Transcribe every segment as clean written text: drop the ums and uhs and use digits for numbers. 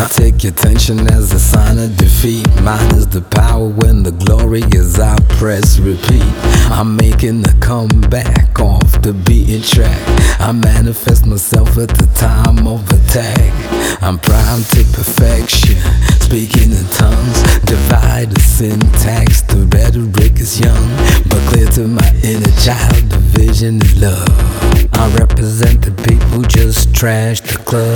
I take your tension as a sign of defeat. Mine is the power when the glory is I press repeat. I'm making a comeback off the beaten track. I manifest myself at the time of attack. I'm primed to perfection, speaking in tongues. Divide the syntax, the rhetoric is young, but clear to my inner child, the vision is love. I represent the people, just trash the club.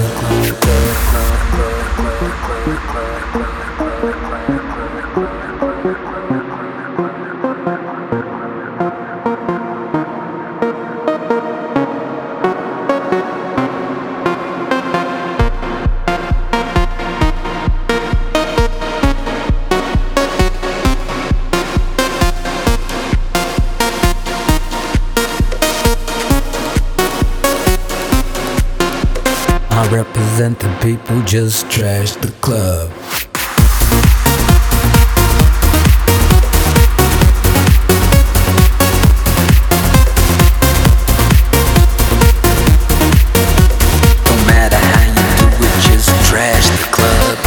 I represent the people, just trash the club. No matter how you do it, just trash the club.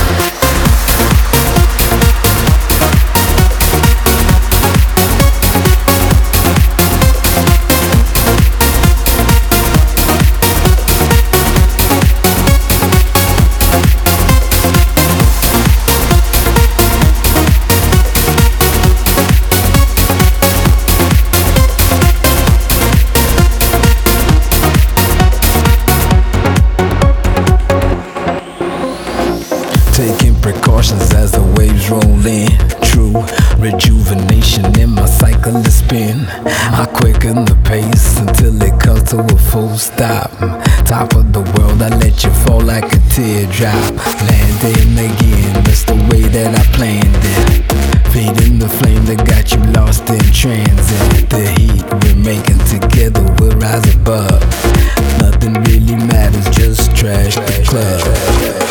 Taking precautions as the waves roll in. True rejuvenation in my cycle of spin. I quicken the pace until it comes to a full stop. Top of the world, I let you fall like a teardrop. Landing again, that's the way that I planned it. Feeding the flame that got you lost in transit. The heat we're making together will rise above. Nothing really matters, just trash the club.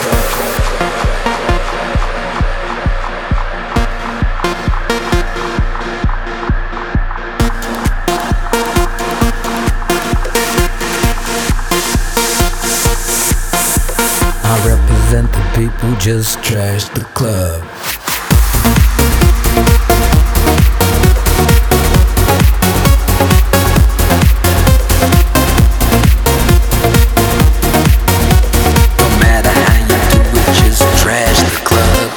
I represent the people, just trash the club. No matter how you do it, just trash the club.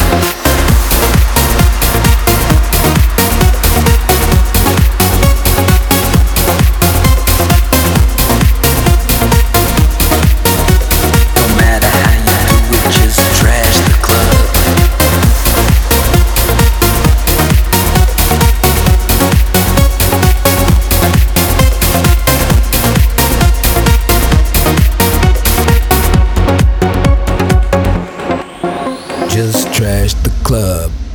Just trash the club.